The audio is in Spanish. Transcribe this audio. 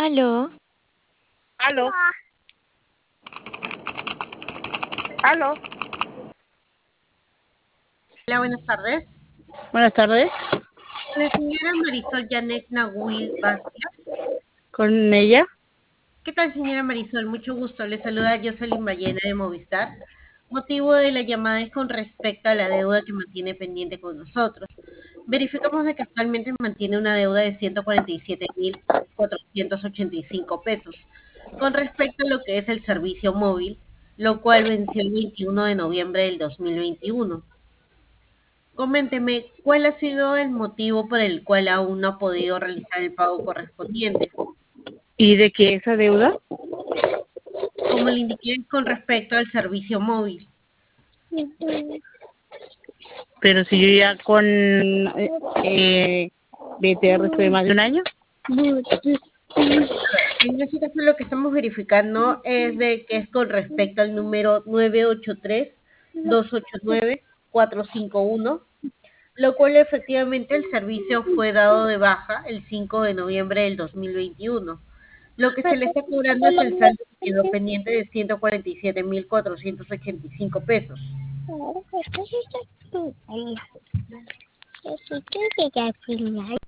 Aló, Aló, aló. Hola, buenas tardes. Buenas tardes. La señora Marisol Janet Nahuil Vázquez. ¿Con ella? ¿Qué tal, señora Marisol? Mucho gusto. Le saluda Jocelyn Ballena de Movistar. Motivo de la llamada es con respecto a la deuda que mantiene pendiente con nosotros. Verificamos de que actualmente mantiene una deuda de 147.485 pesos con respecto a lo que es el servicio móvil, lo cual venció el 21 de noviembre del 2021. Coménteme, ¿cuál ha sido el motivo por el cual aún no ha podido realizar el pago correspondiente? ¿Y de qué esa deuda? Como le indiqué con respecto al servicio móvil. Pero si yo ya con BTR estoy más de un año. En este caso lo que estamos verificando es de que es con respecto al número 983-289-451, lo cual efectivamente el servicio fue dado de baja el 5 de noviembre del 2021. Lo que se le está cobrando es el saldo que quedó pendiente de 147.485 pesos.